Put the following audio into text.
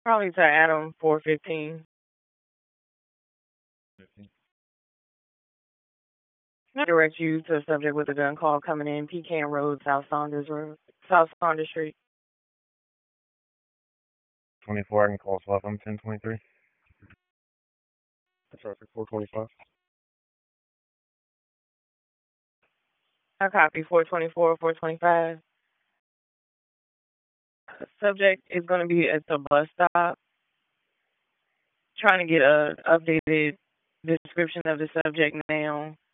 Probably to Adam 415. Direct you to a subject with a gun call coming in Pecan Road, South Saunders Street. 24, I can call swap. I'm 1023. Traffic 425. I copy 424, 425. Subject is going to be at the bus stop. Trying to get a updated description of the subject now.